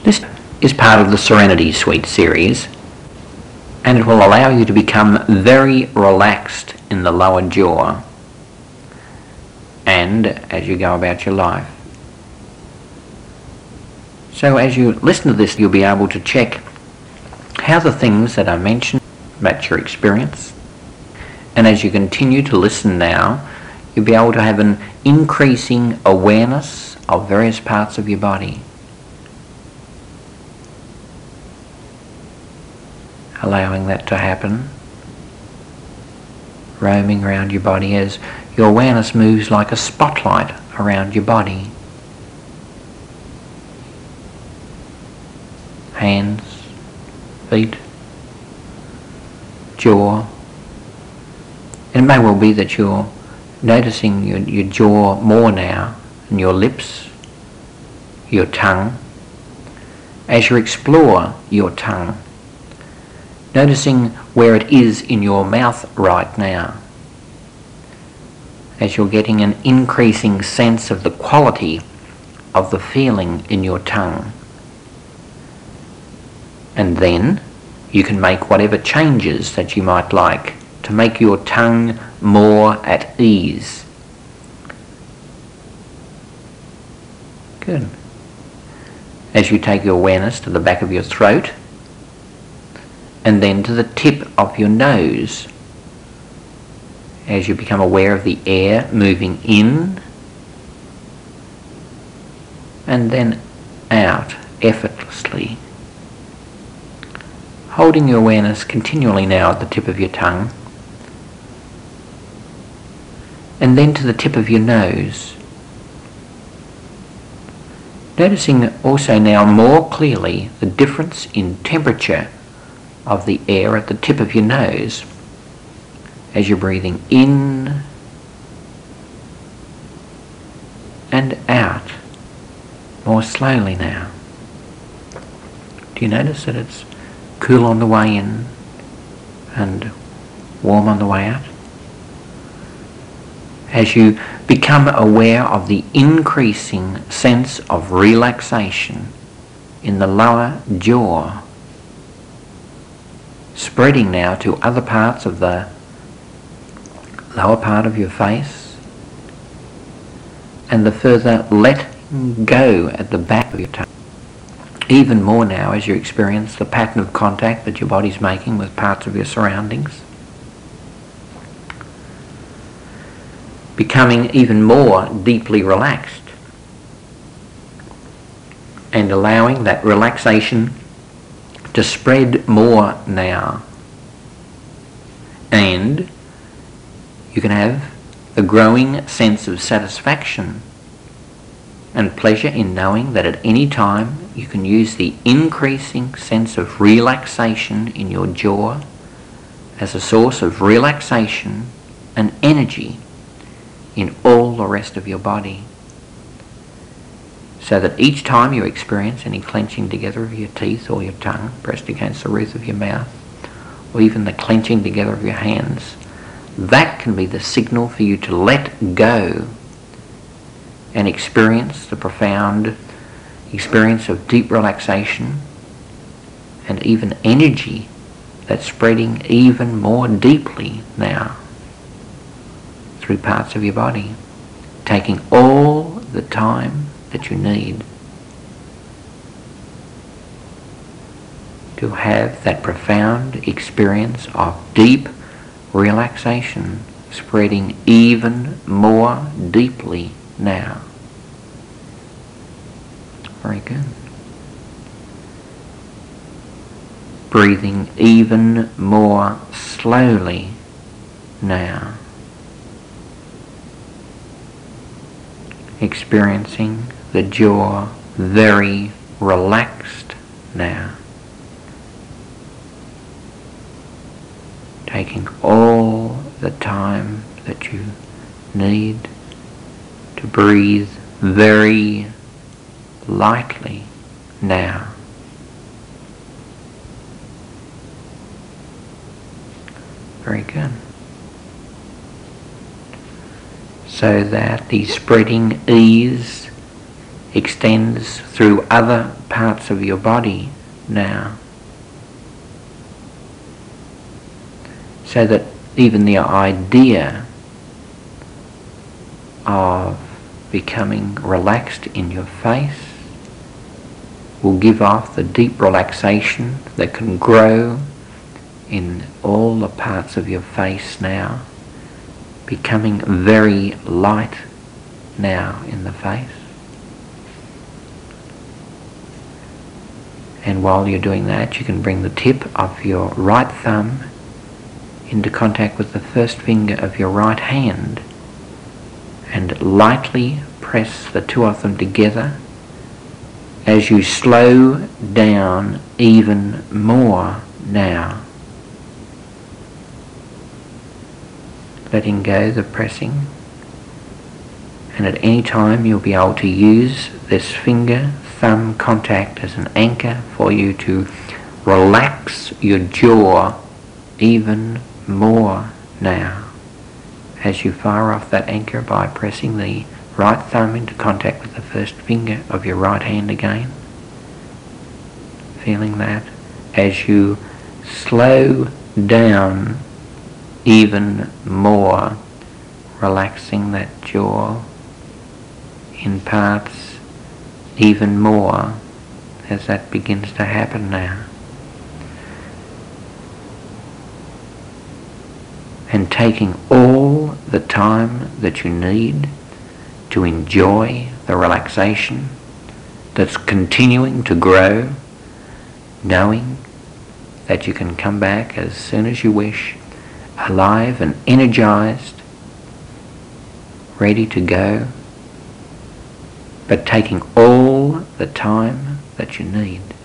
This is part of the Serenity Suite series, and it will allow you to become very relaxed in the lower jaw and as you go about your life. So as you listen to this, you'll be able to check how the things that I mentioned match your experience. And as you continue to listen now, you'll be able to have an increasing awareness of various parts of your body. Allowing that to happen, roaming around your body as your awareness moves like a spotlight around your body. Hands, feet, jaw. And it may well be that you're noticing your jaw more now, and your lips, your tongue. As you explore your tongue, noticing where it is in your mouth right now, as you're getting an increasing sense of the quality of the feeling in your tongue. And then you can make whatever changes that you might like to make your tongue more at ease. Good. As you take your awareness to the back of your throat, and then to the tip of your nose, as you become aware of the air moving in and then out effortlessly. Holding your awareness continually now at the tip of your tongue, and then to the tip of your nose. Noticing also now more clearly the difference in temperature of the air at the tip of your nose as you're breathing in and out more slowly now. Do you notice that it's cool on the way in and warm on the way out? As you become aware of the increasing sense of relaxation in the lower jaw, spreading now to other parts of the lower part of your face, and the further letting go at the back of your tongue. Even more now as you experience the pattern of contact that your body's making with parts of your surroundings. Becoming even more deeply relaxed and allowing that relaxation to spread more now. And you can have a growing sense of satisfaction and pleasure in knowing that at any time you can use the increasing sense of relaxation in your jaw as a source of relaxation and energy in all the rest of your body. So that each time you experience any clenching together of your teeth or your tongue pressed against the roof of your mouth, or even the clenching together of your hands, that can be the signal for you to let go and experience the profound experience of deep relaxation and even energy that's spreading even more deeply now through parts of your body, taking all the time that you need to have that profound experience of deep relaxation spreading even more deeply now. Very good. Breathing even more slowly now. Experiencing the jaw very relaxed now. Taking all the time that you need to breathe very lightly now. Very good. So that the spreading ease extends through other parts of your body now, so that even the idea of becoming relaxed in your face will give off the deep relaxation that can grow in all the parts of your face now, becoming very light now in the face. And while you're doing that, you can bring the tip of your right thumb into contact with the first finger of your right hand and lightly press the two of them together as you slow down even more now, letting go the pressing. And at any time you'll be able to use this finger-thumb contact as an anchor for you to relax your jaw even more now as you fire off that anchor by pressing the right thumb into contact with the first finger of your right hand again. Feeling that as you slow down even more, relaxing that jaw in parts even more as that begins to happen now. And taking all the time that you need to enjoy the relaxation that's continuing to grow, knowing that you can come back as soon as you wish, alive and energized, ready to go, but taking all the time that you need.